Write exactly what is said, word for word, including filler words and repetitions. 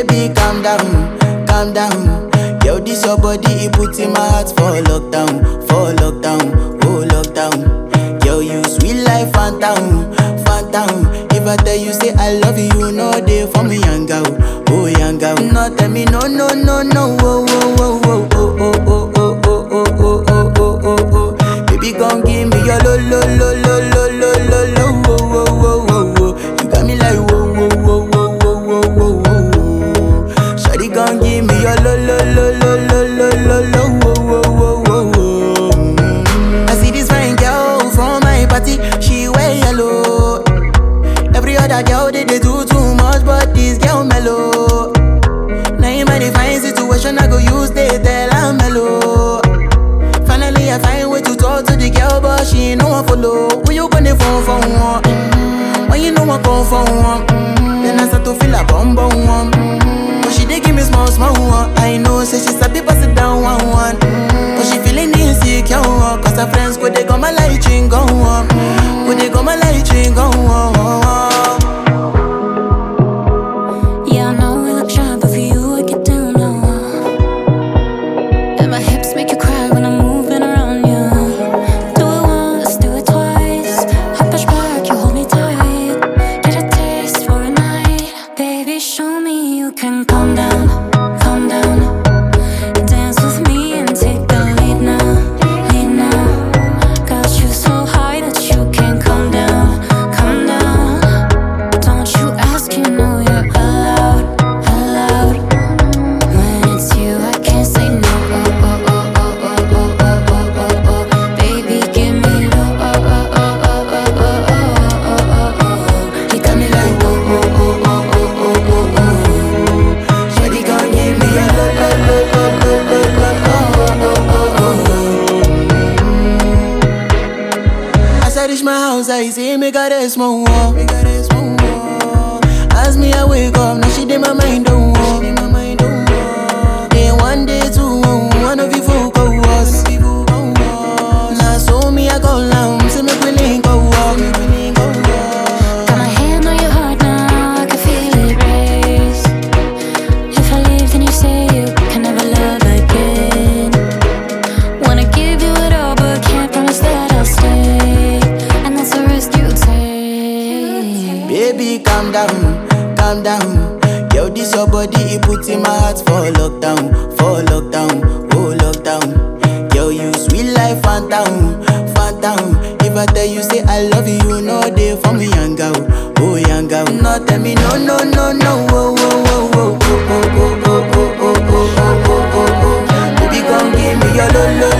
Baby, calm down, calm down. Yo, this your body, it puts in my heart for lockdown, for lockdown, oh lockdown. Yo, you sweet life, phantom, phantom. If I tell you say I love you, you know they for me, young girl, oh young girl. No, tell me no, no, no, no, oh, oh, oh, oh, oh, oh, oh, oh, oh, oh, oh, oh, oh, oh. Baby, gon' give me your lo, lo, lo, lo, lo, lo, lo, lo, oh, oh, oh, oh, oh. You got me like whoa, whoa, whoa, whoa, whoa, whoa, whoa, whoa. Shawty gon' give me your lo, lo, lo, lo, lo, lo, lo, lo, oh, oh, oh, oh, oh. Mm. I see this fine girl from my party, she wear yellow. Every other girl they, they do too much, but this girl mellow. Now in my divine situation, I go use they tell I'm mellow. Finally I find way to talk to the girl, but she ain't no one follow. Who you gonna phone for one? Mm-hmm. When you know I come for one, mm-hmm. Then I start to feel a bum bum one. Mm-hmm. But she dey give me small small one. I know say she sabi pass it down one one. Mm-hmm. But she feeling insecure, cause her friends go they go my light ring go on. Go they go my light ring go on. I say make her rest more. As me I wake up, now she did my mind don't walk. Then one day two, one of you folk go was. Now so me I go down, say make we link go walk. Got my hand on your heart now, I can feel it race. If I leave then you say you can never love again. Wanna give you it all but can't promise that I'll stay. Baby, calm down, calm down. Yo, this your body, it puts in my heart for lockdown, for lockdown, oh lockdown. Yo, you sweet life, phantom, phantom. If I tell you say I love you, you know they for me, young girl, oh young girl. No, tell me no, no, no, no, oh, oh, oh, oh, oh, oh, oh, oh, oh, oh, oh, oh, oh, oh. Baby, gon' give me your lo, lo,